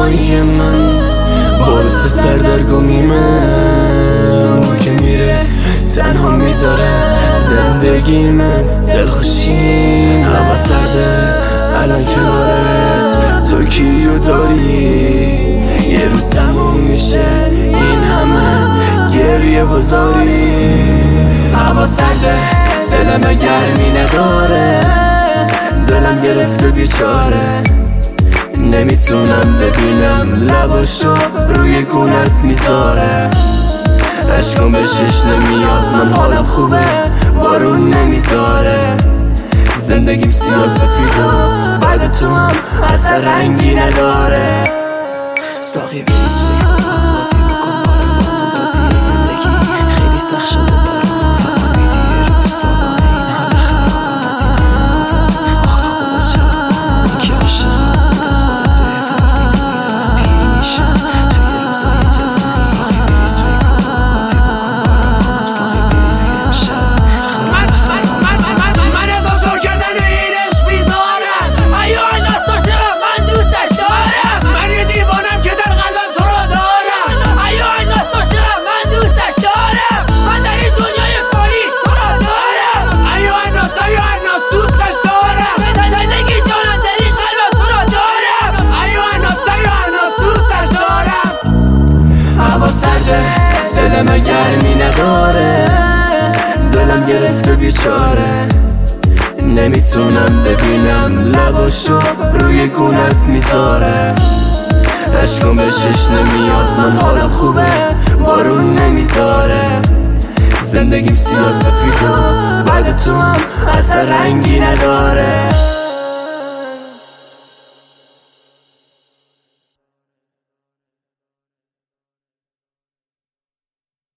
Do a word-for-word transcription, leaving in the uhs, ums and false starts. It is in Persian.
تنهایی من باعث سردرگمی من که میره تنها میذاره زندگی من دلخوشی هوا سرده الان کنارت تو کیو داری یه روز تموم میشه این همه گریه بزاری هوا سرده دلم گرمی نداره دلم گرفته بیچاره نمیتونم ببینم لباشو روی گونت میذاره عشقم به چش نمیاد من حالم خوبه بارون نمیذاره زندگیم سیاه سفید و بعد تو هم اثر رنگی نداره ساقی بیس بکن بازی بکن بارم با بازی زندگی خیلی سخت شده برام فهمیدی یه روز سالانه این حال خرابم از این نمادم آخه خدا چرا من که عاشقم بودم خودت بهتر میدونی دارم پیر میشم توی روزای جوانی ساقی بیس بکن بازی بکن بارم با ساقی بیس که امشب خراب من بزرگ کردن این عشق بیزارم ایوان ناست عاشقم من دوستش دارم من یه دیوانم که در قلبم تو رو دارم ایوان ناست عاشقم من دوستش دارم من در این دنیای فانی تو رو دارم ایوان ناست ایوان ناست دوستش دارم زندگی جانم در این قلبم تو رو دارم ایوان ناست ایوان ناست دوستش دارم هوا سرده دلم گرمی نداره دلم گرفته بیچاره نمیتونم ببینم لباشو روی گونت میذاره عشقم به چش نمیاد من حالم خوبه بارون نمیذاره زندگیم سیاه سفید و بعد تو هم اثر رنگی نداره